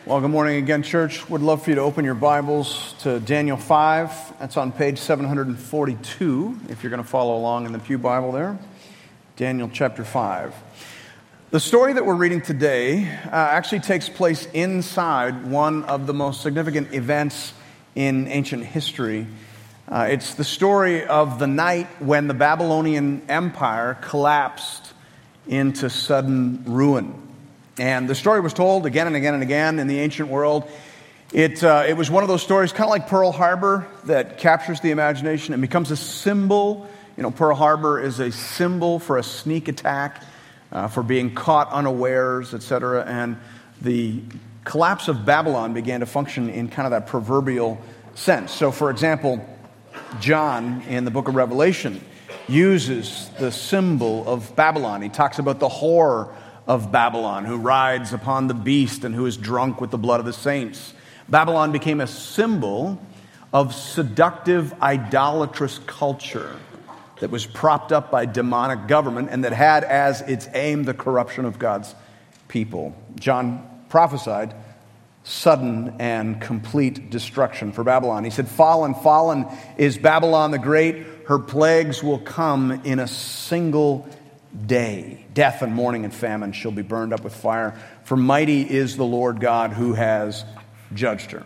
Well, good morning again, church. Would love for you to open your Bibles to Daniel 5. That's on page 742, if you're going to follow along in the Pew Bible there. Daniel chapter 5. The story that we're reading today actually takes place inside one of the most significant events in ancient history. It's the story of the night when the Babylonian Empire collapsed into sudden ruin. And the story was told again and again and again in the ancient world. It was one of those stories, kind of like Pearl Harbor, that captures the imagination and becomes a symbol. You know, Pearl Harbor is a symbol for a sneak attack, for being caught unawares, etc. And the collapse of Babylon began to function in kind of that proverbial sense. So, for example, John in the book of Revelation uses the symbol of Babylon. He talks about the whore of Babylon, who rides upon the beast and who is drunk with the blood of the saints. Babylon became a symbol of seductive, idolatrous culture that was propped up by demonic government and that had as its aim the corruption of God's people. John prophesied sudden and complete destruction for Babylon. He said, fallen is Babylon the Great. Her plagues will come in a single day. Death and mourning and famine shall be burned up with fire, for mighty is the Lord God who has judged her.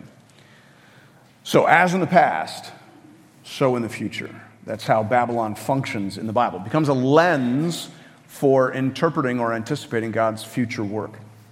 So as in the past, so in the future. That's how Babylon functions in the Bible. It becomes a lens for interpreting or anticipating God's future work.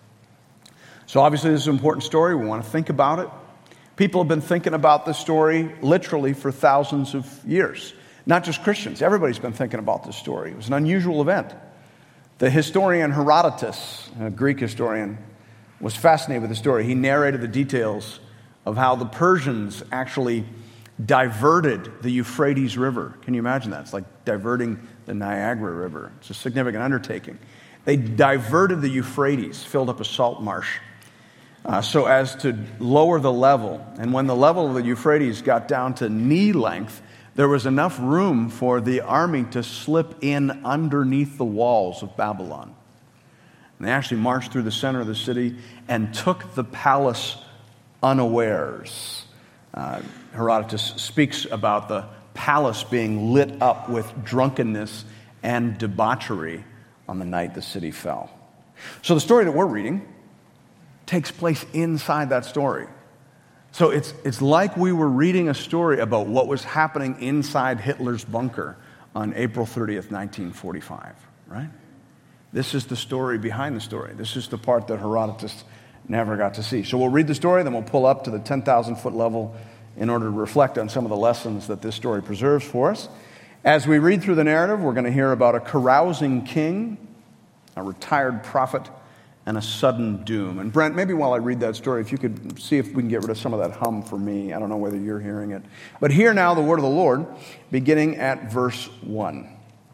So obviously this is an important story. We want to think about it. People have been thinking about this story literally for thousands of years. Not just Christians. Everybody's been thinking about this story. It was an unusual event. The historian Herodotus, a Greek historian, was fascinated with the story. He narrated the details of how the Persians actually diverted the Euphrates River. Can you imagine that? It's like diverting the Niagara River. It's a significant undertaking. They diverted the Euphrates, filled up a salt marsh, so as to lower the level. And when the level of the Euphrates got down to knee length, there was enough room for the army to slip in underneath the walls of Babylon. And they actually marched through the center of the city and took the palace unawares. Herodotus speaks about the palace being lit up with drunkenness and debauchery on the night the city fell. So the story that we're reading takes place inside that story. So it's like we were reading a story about what was happening inside Hitler's bunker on April 30th, 1945, right? This is the story behind the story. This is the part that Herodotus never got to see. So we'll read the story, then we'll pull up to the 10,000-foot level in order to reflect on some of the lessons that this story preserves for us. As we read through the narrative, we're going to hear about a carousing king, a retired prophet, and a sudden doom. And Brent, maybe while I read that story, if you could see if we can get rid of some of that hum for me. I don't know whether you're hearing it. But hear now the word of the Lord, beginning at verse 1.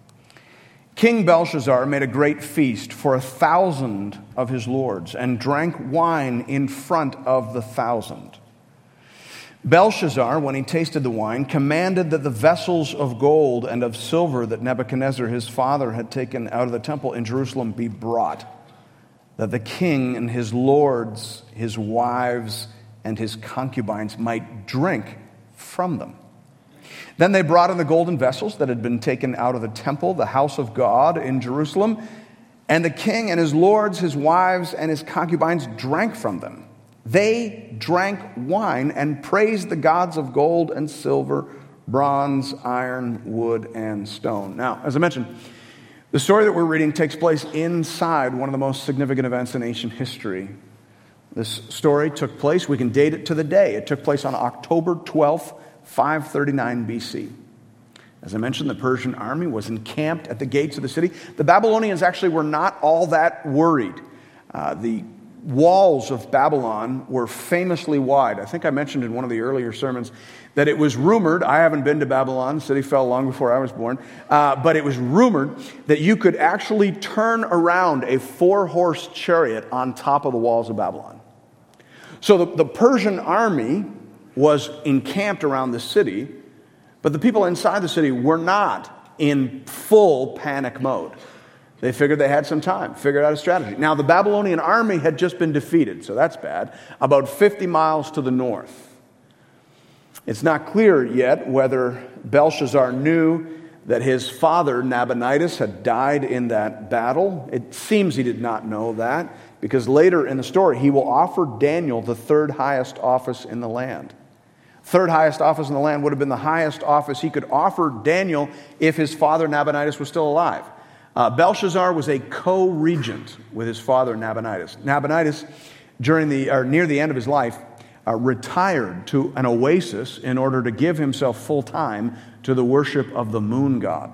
King Belshazzar made a great feast for 1,000 of his lords and drank wine in front of the 1,000. Belshazzar, when he tasted the wine, commanded that the vessels of gold and of silver that Nebuchadnezzar his father had taken out of the temple in Jerusalem be brought, that the king and his lords, his wives, and his concubines might drink from them. Then they brought in the golden vessels that had been taken out of the temple, the house of God in Jerusalem, and the king and his lords, his wives, and his concubines drank from them. They drank wine and praised the gods of gold and silver, bronze, iron, wood, and stone. Now, as I mentioned, the story that we're reading takes place inside one of the most significant events in ancient history. This story took place, we can date it to the day. It took place on October 12th, 539 BC. As I mentioned, the Persian army was encamped at the gates of the city. The Babylonians actually were not all that worried. The walls of Babylon were famously wide. I think I mentioned in one of the earlier sermons that it was rumored, I haven't been to Babylon, the city fell long before I was born, but it was rumored that you could actually turn around a 4-horse chariot on top of the walls of Babylon. So the Persian army was encamped around the city, but the people inside the city were not in full panic mode. They figured they had some time, figured out a strategy. Now, the Babylonian army had just been defeated, so that's bad, about 50 miles to the north. It's not clear yet whether Belshazzar knew that his father, Nabonidus, had died in that battle. It seems he did not know that, because later in the story, he will offer Daniel the third highest office in the land. Third highest office in the land would have been the highest office he could offer Daniel if his father, Nabonidus, was still alive. Belshazzar was a co-regent with his father, Nabonidus. Nabonidus, near the end of his life, retired to an oasis in order to give himself full time to the worship of the moon god.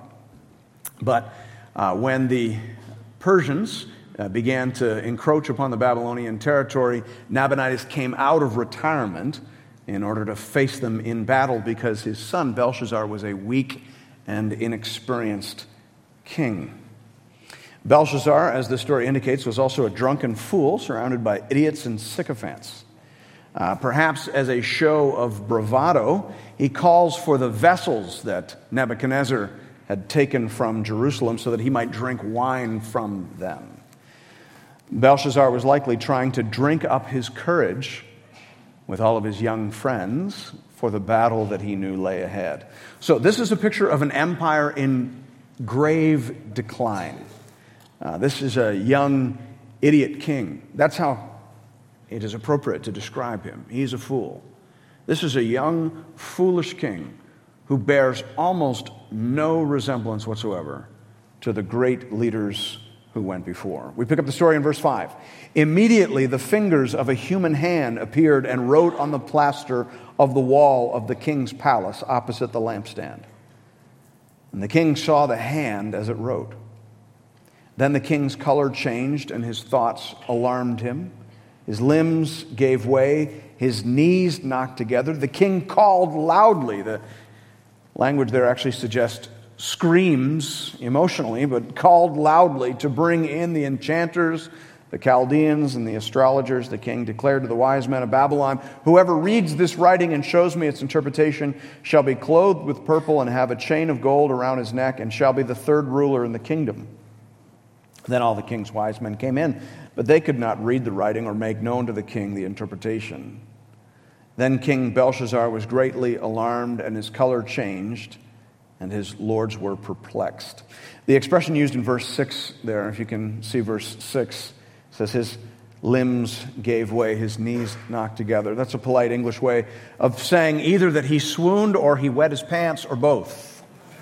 But when the Persians began to encroach upon the Babylonian territory, Nabonidus came out of retirement in order to face them in battle because his son Belshazzar was a weak and inexperienced king. Belshazzar, as the story indicates, was also a drunken fool surrounded by idiots and sycophants. Perhaps as a show of bravado, he calls for the vessels that Nebuchadnezzar had taken from Jerusalem so that he might drink wine from them. Belshazzar was likely trying to drink up his courage with all of his young friends for the battle that he knew lay ahead. So this is a picture of an empire in grave decline. This is a young idiot king. That's how it is appropriate to describe him. He's a fool. This is a young, foolish king who bears almost no resemblance whatsoever to the great leaders who went before. We pick up the story in verse 5. Immediately the fingers of a human hand appeared and wrote on the plaster of the wall of the king's palace opposite the lampstand. And the king saw the hand as it wrote. Then the king's color changed and his thoughts alarmed him. His limbs gave way, his knees knocked together. The king called loudly. The language there actually suggests screams emotionally, but called loudly to bring in the enchanters, the Chaldeans, and the astrologers. The king declared to the wise men of Babylon, "Whoever reads this writing and shows me its interpretation shall be clothed with purple and have a chain of gold around his neck and shall be the third ruler in the kingdom." Then all the king's wise men came in, but they could not read the writing or make known to the king the interpretation. Then King Belshazzar was greatly alarmed, and his color changed, and his lords were perplexed. The expression used in verse 6 there, if you can see verse 6, says his limbs gave way, his knees knocked together. That's a polite English way of saying either that he swooned or he wet his pants or both.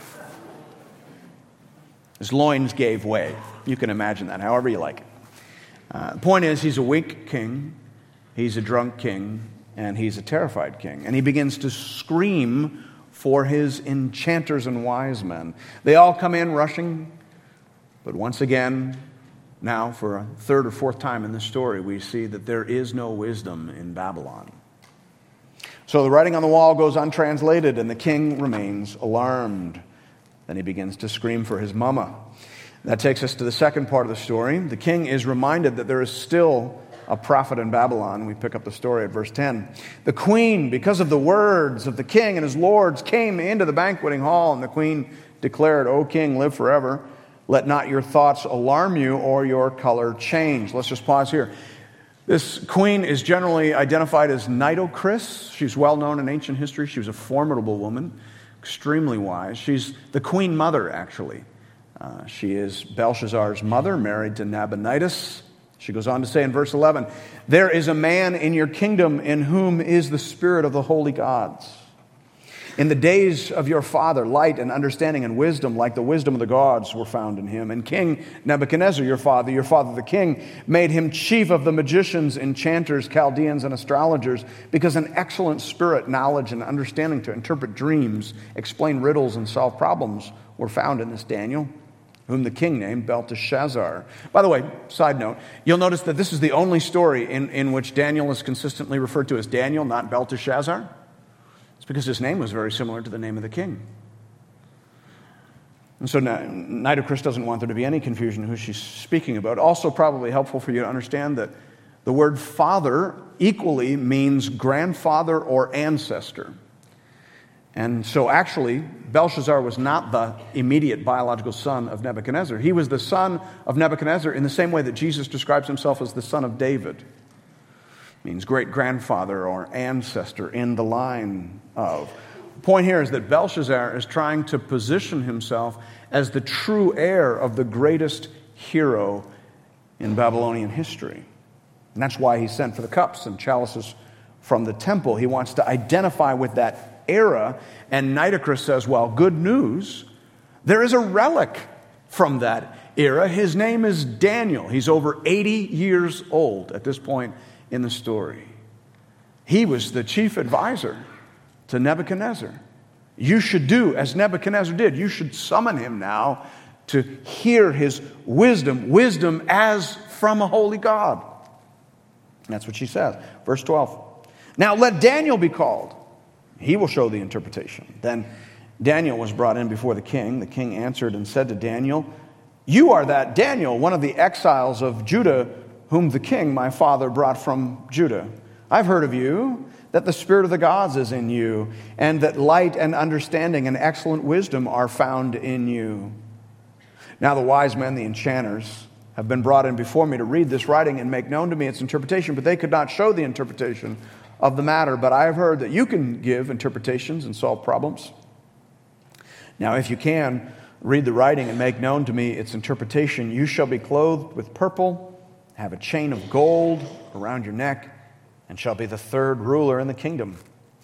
His loins gave way. You can imagine that, however you like it. The point is, he's a weak king, he's a drunk king, and he's a terrified king. And he begins to scream for his enchanters and wise men. They all come in rushing, but once again, now for a third or fourth time in this story, we see that there is no wisdom in Babylon. So the writing on the wall goes untranslated, and the king remains alarmed. Then he begins to scream for his mama. That takes us to the second part of the story. The king is reminded that there is still a prophet in Babylon. We pick up the story at verse 10. The queen, because of the words of the king and his lords, came into the banqueting hall, and the queen declared, "O king, live forever. Let not your thoughts alarm you or your color change." Let's just pause here. This queen is generally identified as Nitocris. She's well known in ancient history. She was a formidable woman, extremely wise. She's the queen mother, actually. She is Belshazzar's mother, married to Nabonidus. She goes on to say in verse 11, "There is a man in your kingdom in whom is the spirit of the holy gods. In the days of your father, light and understanding and wisdom, like the wisdom of the gods, were found in him. And King Nebuchadnezzar, your father the king, made him chief of the magicians, enchanters, Chaldeans, and astrologers, because an excellent spirit, knowledge, and understanding to interpret dreams, explain riddles, and solve problems were found in this Daniel, whom the king named Belteshazzar." By the way, side note, you'll notice that this is the only story in which Daniel is consistently referred to as Daniel, not Belteshazzar. It's because his name was very similar to the name of the king. And so Nitocris doesn't want there to be any confusion who she's speaking about. Also probably helpful for you to understand that the word father equally means grandfather or ancestor. And so actually, Belshazzar was not the immediate biological son of Nebuchadnezzar. He was the son of Nebuchadnezzar in the same way that Jesus describes himself as the son of David. It means great-grandfather or ancestor in the line of. The point here is that Belshazzar is trying to position himself as the true heir of the greatest hero in Babylonian history. And that's why he sent for the cups and chalices from the temple. He wants to identify with that era, and Nitocris says, well, good news. There is a relic from that era. His name is Daniel. He's over 80 years old at this point in the story. He was the chief advisor to Nebuchadnezzar. You should do as Nebuchadnezzar did. You should summon him now to hear his wisdom as from a holy God. That's what she says. Verse 12. Now let Daniel be called. He will show the interpretation. Then Daniel was brought in before the king. The king answered and said to Daniel, you are that Daniel, one of the exiles of Judah, whom the king, my father, brought from Judah. I've heard of you, that the spirit of the gods is in you, and that light and understanding and excellent wisdom are found in you. Now the wise men, the enchanters, have been brought in before me to read this writing and make known to me its interpretation, but they could not show the interpretation of the matter. But I have heard that you can give interpretations and solve problems. Now, if you can read the writing and make known to me its interpretation, you shall be clothed with purple, have a chain of gold around your neck, and shall be the third ruler in the kingdom.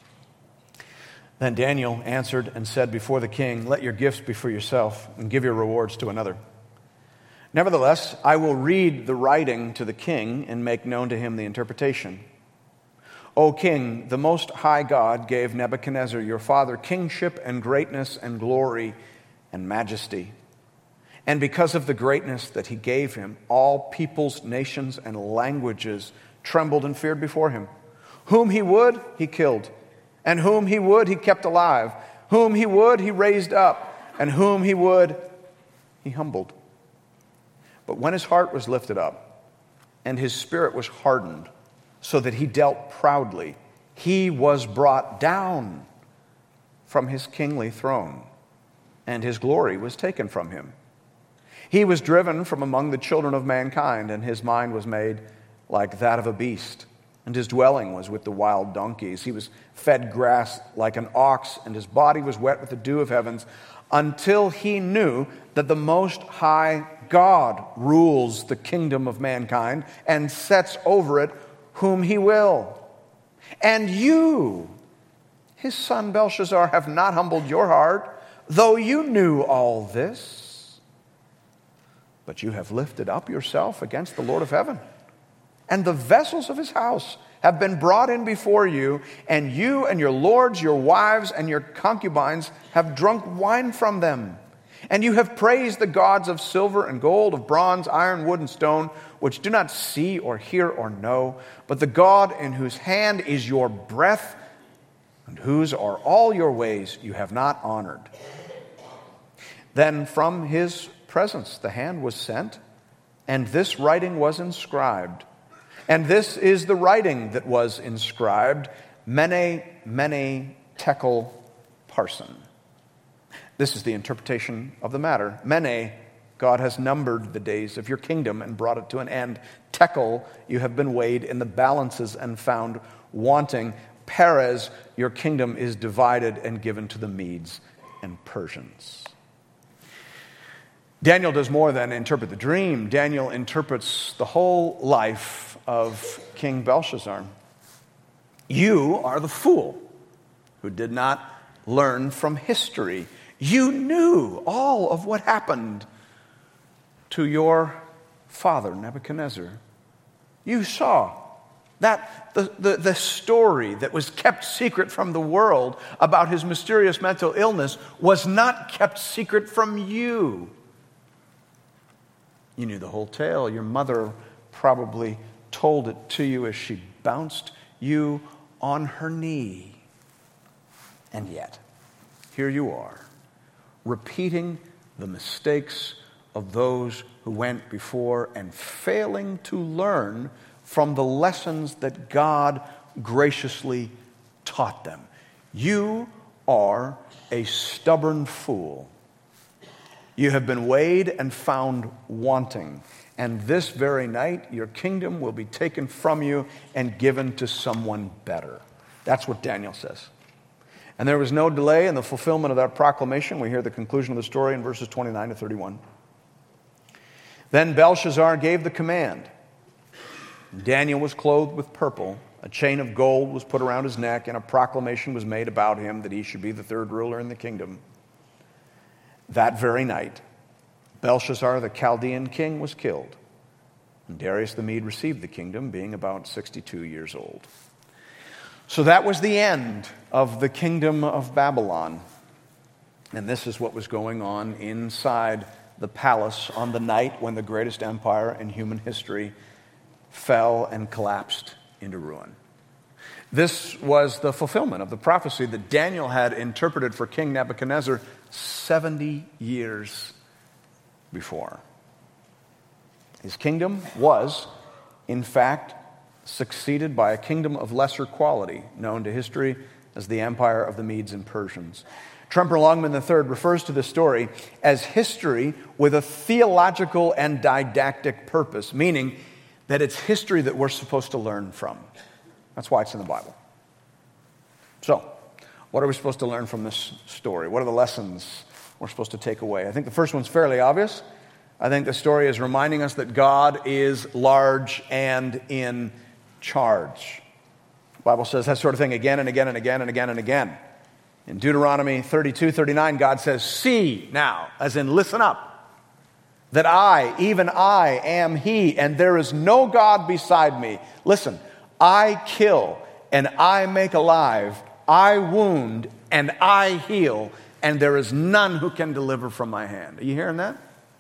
Then Daniel answered and said before the king, let your gifts be for yourself, and give your rewards to another. Nevertheless, I will read the writing to the king and make known to him the interpretation. O king, the Most High God gave Nebuchadnezzar your father kingship and greatness and glory and majesty. And because of the greatness that he gave him, all peoples, nations, and languages trembled and feared before him. Whom he would, he killed. And whom he would, he kept alive. Whom he would, he raised up. And whom he would, he humbled. But when his heart was lifted up, and his spirit was hardened, so that he dealt proudly, he was brought down from his kingly throne, and his glory was taken from him. He was driven from among the children of mankind, and his mind was made like that of a beast, and his dwelling was with the wild donkeys. He was fed grass like an ox, and his body was wet with the dew of heavens, until he knew that the Most High God rules the kingdom of mankind and sets over it whom he will. And you, his son Belshazzar, have not humbled your heart, though you knew all this. But you have lifted up yourself against the Lord of heaven, and the vessels of his house have been brought in before you, and you and your lords, your wives, and your concubines have drunk wine from them. And you have praised the gods of silver and gold, of bronze, iron, wood, and stone, which do not see or hear or know, but the God in whose hand is your breath, and whose are all your ways, you have not honored. Then from his presence the hand was sent, and this writing was inscribed. And this is the writing that was inscribed, Mene, Mene, Tekel, Parsin. This is the interpretation of the matter. Mene, God has numbered the days of your kingdom and brought it to an end. Tekel, you have been weighed in the balances and found wanting. Peres, your kingdom is divided and given to the Medes and Persians. Daniel does more than interpret the dream. Daniel interprets the whole life of King Belshazzar. You are the fool who did not learn from history. You knew all of what happened to your father, Nebuchadnezzar. You saw that the story that was kept secret from the world about his mysterious mental illness was not kept secret from you. You knew the whole tale. Your mother probably told it to you as she bounced you on her knee. And yet, here you are, repeating the mistakes of those who went before and failing to learn from the lessons that God graciously taught them. You are a stubborn fool. You have been weighed and found wanting, and this very night your kingdom will be taken from you and given to someone better. That's what Daniel says. And there was no delay in the fulfillment of that proclamation. We hear the conclusion of the story in verses 29 to 31. Then Belshazzar gave the command. Daniel was clothed with purple. A chain of gold was put around his neck, and a proclamation was made about him that he should be the third ruler in the kingdom. That very night, Belshazzar, the Chaldean king, was killed, and Darius the Mede received the kingdom, being about 62 years old. So that was the end of the kingdom of Babylon. And this is what was going on inside the palace on the night when the greatest empire in human history fell and collapsed into ruin. This was the fulfillment of the prophecy that Daniel had interpreted for King Nebuchadnezzar 70 years before. His kingdom was, in fact, succeeded by a kingdom of lesser quality, known to history as the Empire of the Medes and Persians. Tremper Longman III refers to this story as history with a theological and didactic purpose, meaning that it's history that we're supposed to learn from. That's why it's in the Bible. So, what are we supposed to learn from this story? What are the lessons we're supposed to take away? I think the first one's fairly obvious. I think the story is reminding us that God is large and in charge. The Bible says that sort of thing again and again and again and again and again. In Deuteronomy 32:39, God says, "See now," as in listen up, "that I, even I, am He, and there is no God beside me. Listen, I kill and I make alive, I wound and I heal, and there is none who can deliver from my hand." Are you hearing that?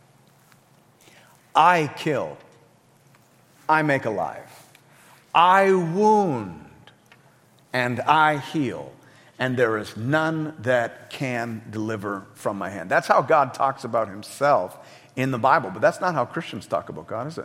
I kill, I make alive, I wound and I heal, and there is none that can deliver from my hand. That's how God talks about himself in the Bible, but that's not how Christians talk about God, is it?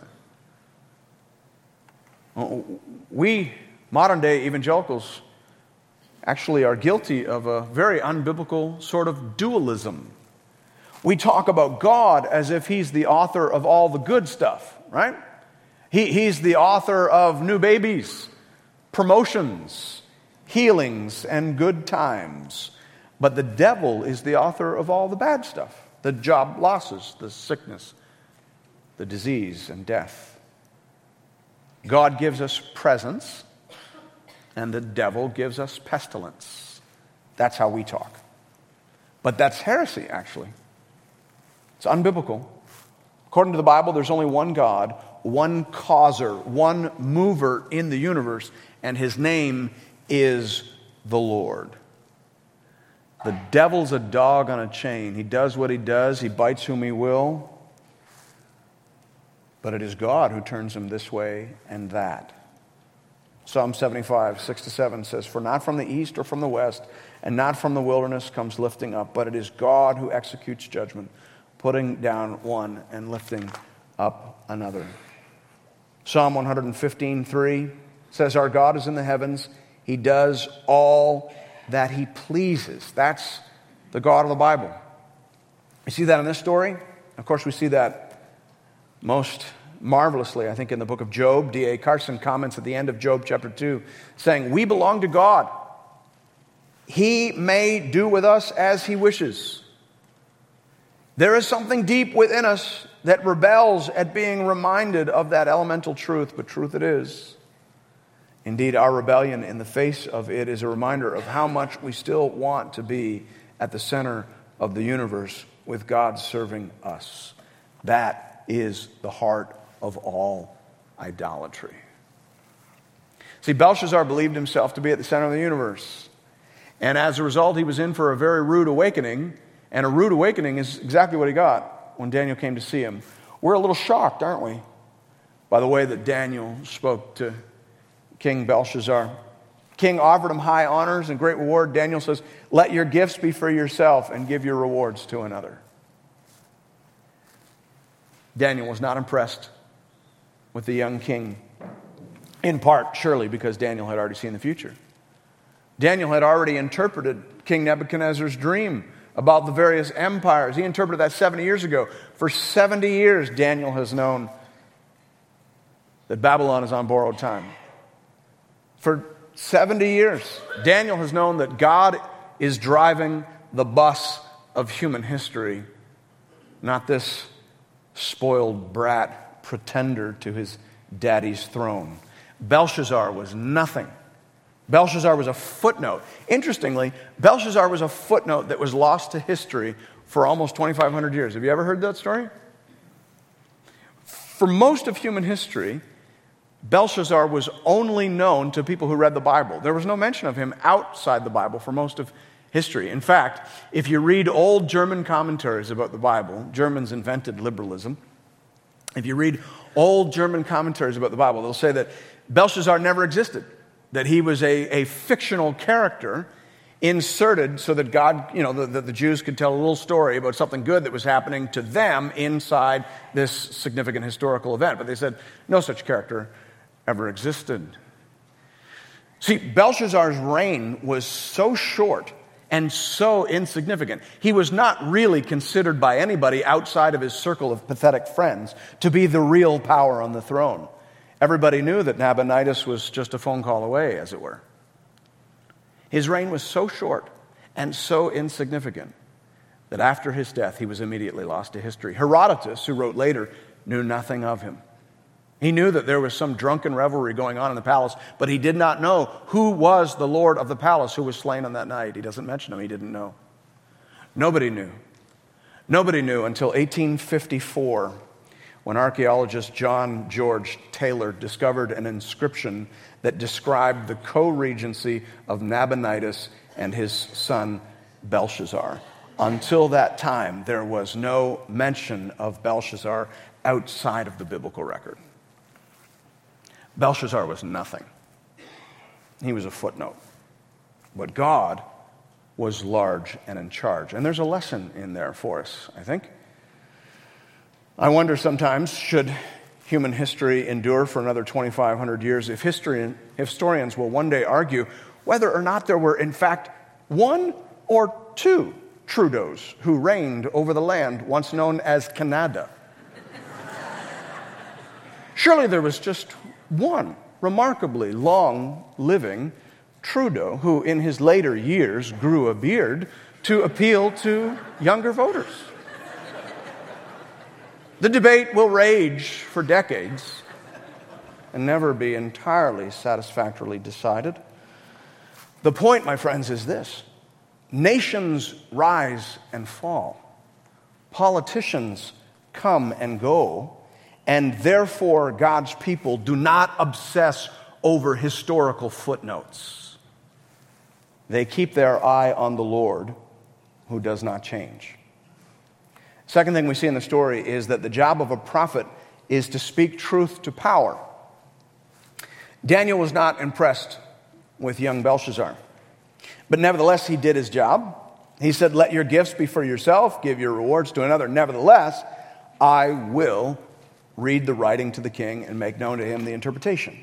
We, modern day evangelicals, actually are guilty of a very unbiblical sort of dualism. We talk about God as if he's the author of all the good stuff, right? He's the author of new babies, promotions, healings, and good times. But the devil is the author of all the bad stuff, the job losses, the sickness, the disease, and death. God gives us presence, and the devil gives us pestilence. That's how we talk. But that's heresy, actually. It's unbiblical. According to the Bible, there's only one God, one causer, one mover in the universe, and his name is the Lord. The devil's a dog on a chain. He does what he does. He bites whom he will. But it is God who turns him this way and that. Psalm 75, 6-7 says, "For not from the east or from the west, and not from the wilderness comes lifting up, but it is God who executes judgment, putting down one and lifting up another." Psalm 115:3 says, "Our God is in the heavens. He does all that he pleases." That's the God of the Bible. You see that in this story? Of course, we see that most marvelously, I think, in the book of Job. D.A. Carson comments at the end of Job chapter 2, saying, "We belong to God. He may do with us as he wishes. There is something deep within us that rebels at being reminded of that elemental truth, but truth it is. Indeed, our rebellion in the face of it is a reminder of how much we still want to be at the center of the universe with God serving us. That is the heart of all idolatry." See, Belshazzar believed himself to be at the center of the universe. And as a result, he was in for a very rude awakening. And a rude awakening is exactly what he got when Daniel came to see him. We're a little shocked, aren't we, by the way that Daniel spoke to King Belshazzar. King offered him high honors and great reward. Daniel says, "Let your gifts be for yourself and give your rewards to another." Daniel was not impressed with the young king, in part, surely, because Daniel had already seen the future. Daniel had already interpreted King Nebuchadnezzar's dream about the various empires. He interpreted that 70 years ago. For 70 years, Daniel has known that Babylon is on borrowed time. For 70 years, Daniel has known that God is driving the bus of human history, not this spoiled brat pretender to his daddy's throne. Belshazzar was nothing. Belshazzar was a footnote. Interestingly, Belshazzar was a footnote that was lost to history for almost 2,500 years. Have you ever heard that story? For most of human history, Belshazzar was only known to people who read the Bible. There was no mention of him outside the Bible for most of history. In fact, if you read old German commentaries about the Bible, Germans invented liberalism. If you read old German commentaries about the Bible, they'll say that Belshazzar never existed, that he was a fictional character inserted so that God, that the Jews could tell a little story about something good that was happening to them inside this significant historical event. But they said no such character ever existed. See, Belshazzar's reign was so short and so insignificant. He was not really considered by anybody outside of his circle of pathetic friends to be the real power on the throne. Everybody knew that Nabonidus was just a phone call away, as it were. His reign was so short and so insignificant that after his death, he was immediately lost to history. Herodotus, who wrote later, knew nothing of him. He knew that there was some drunken revelry going on in the palace, but he did not know who was the lord of the palace who was slain on that night. He doesn't mention him. He didn't know. Nobody knew. Nobody knew until 1854, when archaeologist John George Taylor discovered an inscription that described the co-regency of Nabonidus and his son Belshazzar. Until that time, there was no mention of Belshazzar outside of the biblical record. Belshazzar was nothing. He was a footnote. But God was large and in charge. And there's a lesson in there for us, I think. I wonder sometimes, should human history endure for another 2,500 years, if historians will one day argue whether or not there were, in fact, one or two Trudeaus who reigned over the land once known as Canada. Surely there was just one remarkably long-living Trudeau who in his later years grew a beard to appeal to younger voters. The debate will rage for decades and never be entirely satisfactorily decided. The point, my friends, is this: nations rise and fall. Politicians come and go. And therefore, God's people do not obsess over historical footnotes. They keep their eye on the Lord, who does not change. Second thing we see in the story is that the job of a prophet is to speak truth to power. Daniel was not impressed with young Belshazzar, but nevertheless, he did his job. He said, "Let your gifts be for yourself, give your rewards to another. Nevertheless, I will read the writing to the king and make known to him the interpretation."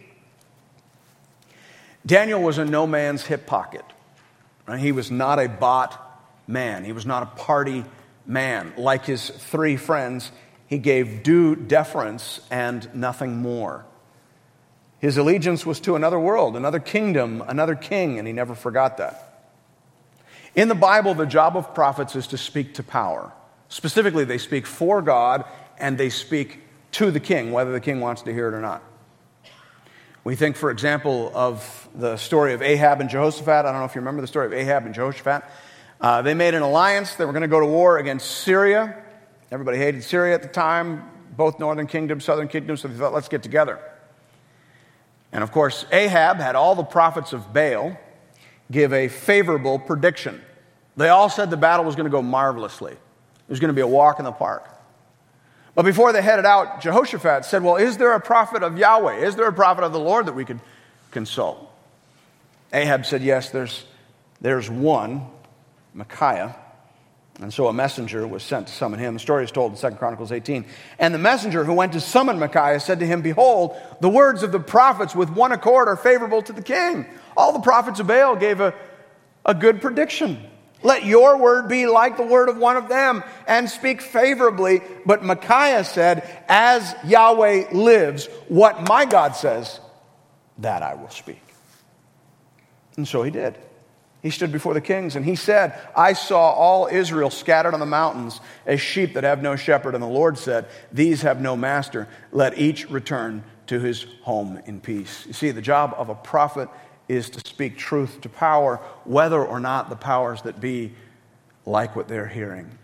Daniel was a no man's hip pocket. Right? He was not a bought man. He was not a party man. Like his three friends, he gave due deference and nothing more. His allegiance was to another world, another kingdom, another king, and he never forgot that. In the Bible, the job of prophets is to speak to power. Specifically, they speak for God and they speak to the king, whether the king wants to hear it or not. We think, for example, of the story of Ahab and Jehoshaphat. I don't know if you remember the story of Ahab and Jehoshaphat. They made an alliance. They were going to go to war against Syria. Everybody hated Syria at the time, both northern kingdoms, southern kingdoms, so they thought, let's get together. And of course, Ahab had all the prophets of Baal give a favorable prediction. They all said the battle was going to go marvelously. It was going to be a walk in the park. But before they headed out, Jehoshaphat said, well, is there a prophet of Yahweh? Is there a prophet of the Lord that we could consult? Ahab said, yes, there's one, Micaiah. And so a messenger was sent to summon him. The story is told in 2 Chronicles 18. And the messenger who went to summon Micaiah said to him, "Behold, the words of the prophets with one accord are favorable to the king." All the prophets of Baal gave a good prediction. "Let your word be like the word of one of them, and speak favorably." But Micaiah said, "As Yahweh lives, what my God says, that I will speak." And so he did. He stood before the kings and he said, "I saw all Israel scattered on the mountains as sheep that have no shepherd. And the Lord said, these have no master. Let each return to his home in peace." You see, the job of a prophet is to speak truth to power, whether or not the powers that be like what they're hearing.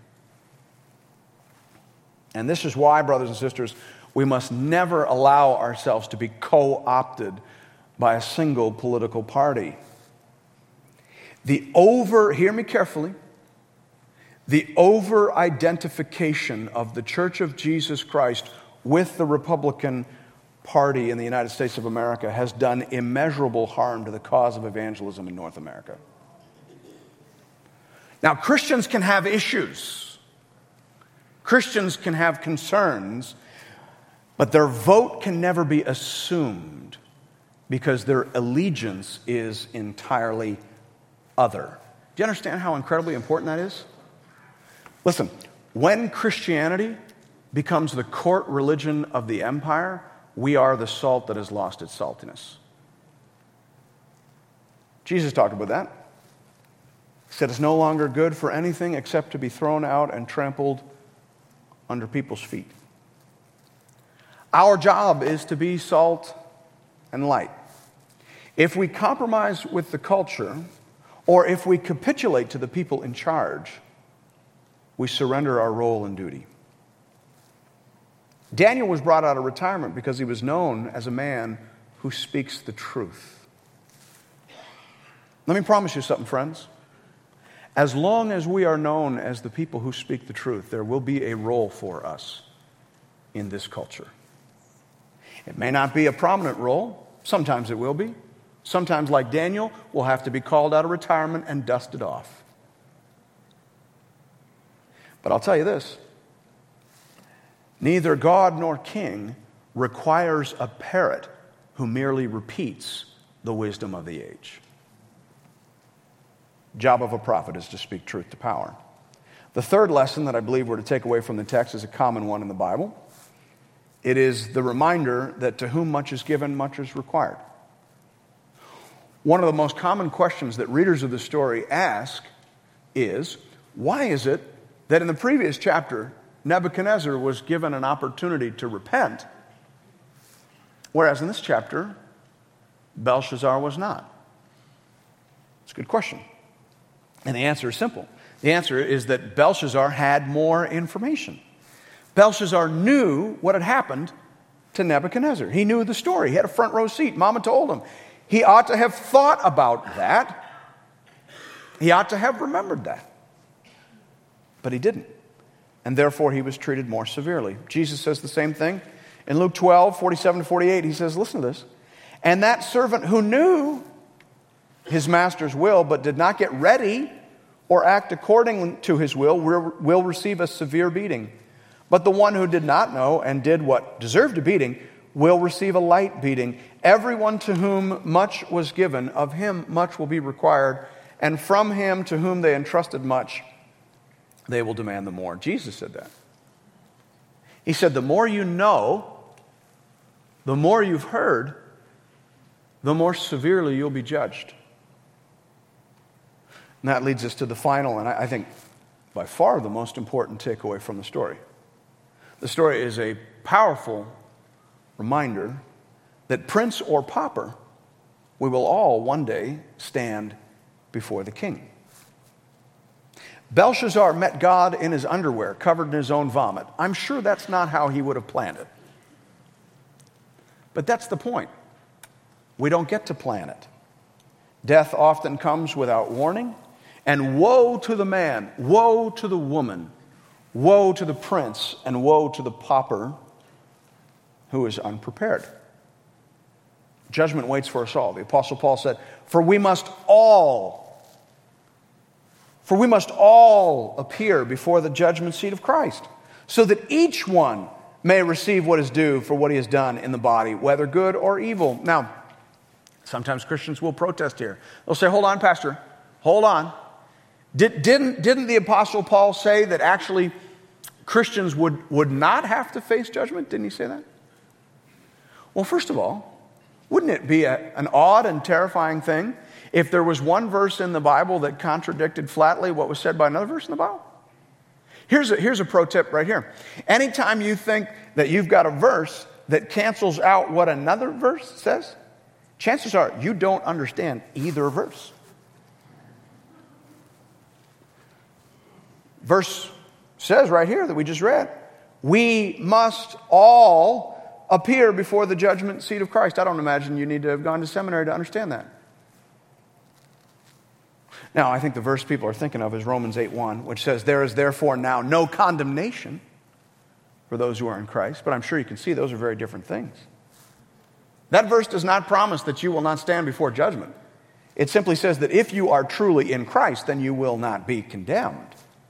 And this is why, brothers and sisters, we must never allow ourselves to be co-opted by a single political party. Hear me carefully, the over-identification of the Church of Jesus Christ with the Republican Party in the United States of America has done immeasurable harm to the cause of evangelism in North America. Now, Christians can have issues. Christians can have concerns, but their vote can never be assumed because their allegiance is entirely other. Do you understand how incredibly important that is? Listen, when Christianity becomes the court religion of the empire, we are the salt that has lost its saltiness. Jesus talked about that. He said it's no longer good for anything except to be thrown out and trampled under people's feet. Our job is to be salt and light. If we compromise with the culture, or if we capitulate to the people in charge, we surrender our role and duty. Daniel was brought out of retirement because he was known as a man who speaks the truth. Let me promise you something, friends. As long as we are known as the people who speak the truth, there will be a role for us in this culture. It may not be a prominent role. Sometimes it will be. Sometimes, like Daniel, we'll have to be called out of retirement and dusted off. But I'll tell you this. Neither God nor king requires a parrot who merely repeats the wisdom of the age. Job of a prophet is to speak truth to power. The third lesson that I believe we're to take away from the text is a common one in the Bible. It is the reminder that to whom much is given, much is required. One of the most common questions that readers of the story ask is, why is it that in the previous chapter, Nebuchadnezzar was given an opportunity to repent, whereas in this chapter, Belshazzar was not? It's a good question. And the answer is simple. The answer is that Belshazzar had more information. Belshazzar knew what had happened to Nebuchadnezzar. He knew the story. He had a front row seat. Mama told him. He ought to have thought about that. He ought to have remembered that. But he didn't. And therefore he was treated more severely. Jesus says the same thing. In Luke 12, 47 to 48, he says, listen to this. "And that servant who knew his master's will, but did not get ready or act according to his will receive a severe beating. But the one who did not know and did what deserved a beating will receive a light beating. Everyone to whom much was given, of him much will be required. And from him to whom they entrusted much, they will demand the more." Jesus said that. He said, the more you know, the more you've heard, the more severely you'll be judged. And that leads us to the final, and I think by far the most important takeaway from the story. The story is a powerful reminder that prince or pauper, we will all one day stand before the king. Belshazzar met God in his underwear, covered in his own vomit. I'm sure that's not how he would have planned it. But that's the point. We don't get to plan it. Death often comes without warning. And woe to the man, woe to the woman, woe to the prince, and woe to the pauper who is unprepared. Judgment waits for us all. The Apostle Paul said, For we must all For we must all appear before the judgment seat of Christ, so that each one may receive what is due for what he has done in the body, whether good or evil. Now, sometimes Christians will protest here. They'll say, hold on, Pastor, hold on. Didn't the Apostle Paul say that actually Christians would not have to face judgment? Didn't he say that? Well, first of all, wouldn't it be an odd and terrifying thing if there was one verse in the Bible that contradicted flatly what was said by another verse in the Bible? Here's a pro tip right here. Anytime you think that you've got a verse that cancels out what another verse says, chances are you don't understand either verse. Verse says right here that we just read, we must all appear before the judgment seat of Christ. I don't imagine you need to have gone to seminary to understand that. Now, I think the verse people are thinking of is Romans 8:1, which says, there is therefore now no condemnation for those who are in Christ. But I'm sure you can see those are very different things. That verse does not promise that you will not stand before judgment. It simply says that if you are truly in Christ, then you will not be condemned,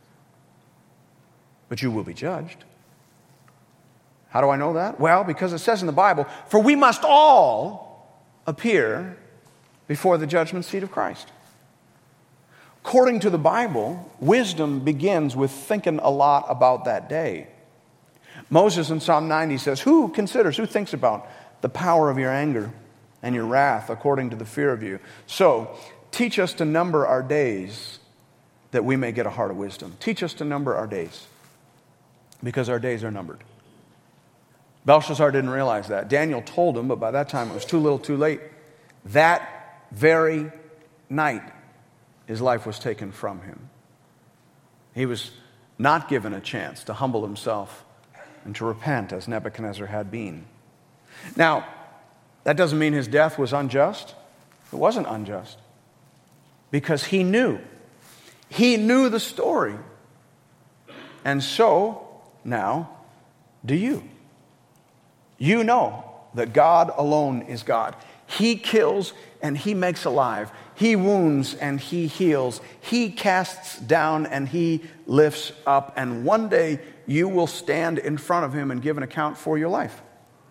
but you will be judged. How do I know that? Well, because it says in the Bible, for we must all appear before the judgment seat of Christ. According to the Bible, wisdom begins with thinking a lot about that day. Moses in Psalm 90 says, who thinks about the power of your anger and your wrath according to the fear of you? So, teach us to number our days that we may get a heart of wisdom. Teach us to number our days, because our days are numbered. Belshazzar didn't realize that. Daniel told him, but by that time it was too little too late. That very night, his life was taken from him. He was not given a chance to humble himself and to repent as Nebuchadnezzar had been. Now, that doesn't mean his death was unjust. It wasn't unjust. Because he knew. He knew the story. And so, now, do you. You know that God alone is God. He kills and He makes alive. He wounds and He heals. He casts down and He lifts up. And one day you will stand in front of Him and give an account for your life.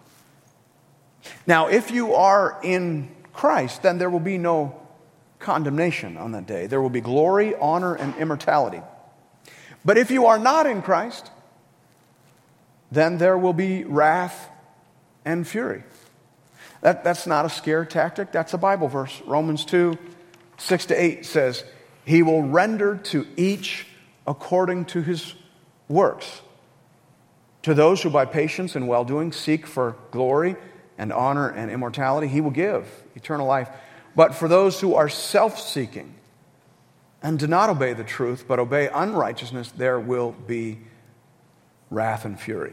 Now, if you are in Christ, then there will be no condemnation on that day. There will be glory, honor, and immortality. But if you are not in Christ, then there will be wrath and fury. That's not a scare tactic. That's a Bible verse. Romans 2:6-8 says, He will render to each according to his works. To those who by patience and well-doing seek for glory and honor and immortality, He will give eternal life. But for those who are self-seeking and do not obey the truth, but obey unrighteousness, there will be wrath and fury.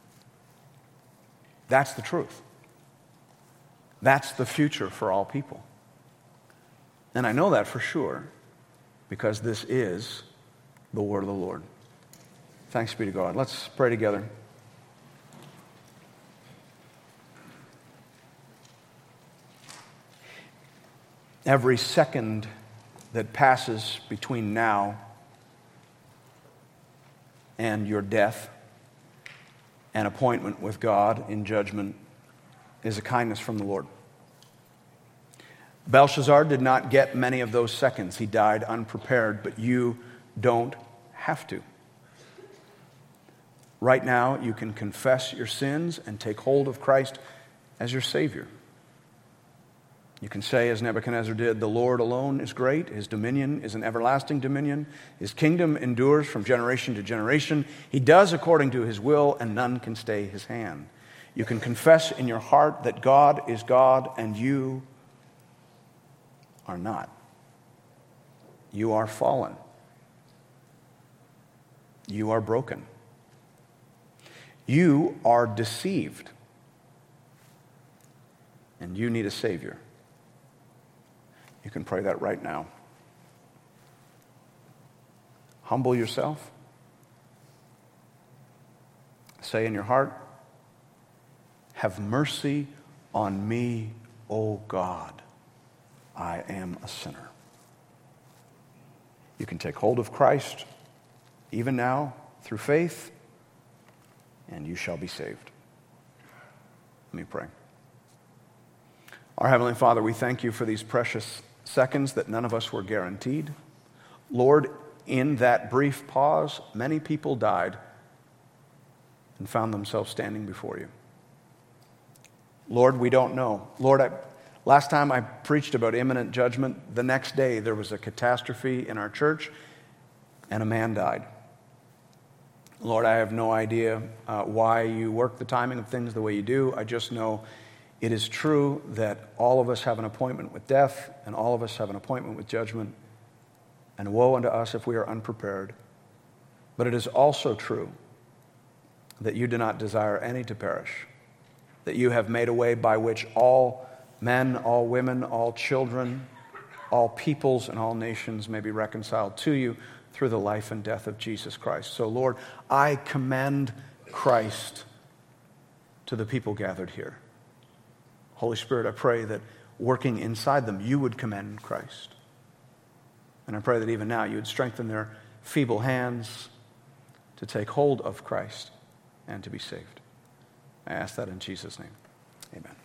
That's the truth. That's the future for all people. And I know that for sure because this is the word of the Lord. Thanks be to God. Let's pray together. Every second that passes between now and your death and appointment with God in judgment is a kindness from the Lord. Belshazzar did not get many of those seconds. He died unprepared, but you don't have to. Right now, you can confess your sins and take hold of Christ as your Savior. You can say, as Nebuchadnezzar did, the Lord alone is great. His dominion is an everlasting dominion. His kingdom endures from generation to generation. He does according to His will, and none can stay His hand. You can confess in your heart that God is God and you are not. You are fallen. You are broken. You are deceived. And you need a Savior. You can pray that right now. Humble yourself. Say in your heart, have mercy on me, O God. I am a sinner. You can take hold of Christ, even now, through faith, and you shall be saved. Let me pray. Our Heavenly Father, we thank you for these precious seconds that none of us were guaranteed. Lord, in that brief pause, many people died and found themselves standing before you. Lord, we don't know. Lord, last time I preached about imminent judgment, the next day there was a catastrophe in our church and a man died. Lord, I have no idea why you work the timing of things the way you do. I just know it is true that all of us have an appointment with death and all of us have an appointment with judgment. And woe unto us if we are unprepared. But it is also true that you do not desire any to perish, that you have made a way by which all men, all women, all children, all peoples, and all nations may be reconciled to you through the life and death of Jesus Christ. So, Lord, I commend Christ to the people gathered here. Holy Spirit, I pray that working inside them, you would commend Christ. And I pray that even now you would strengthen their feeble hands to take hold of Christ and to be saved. I ask that in Jesus' name. Amen.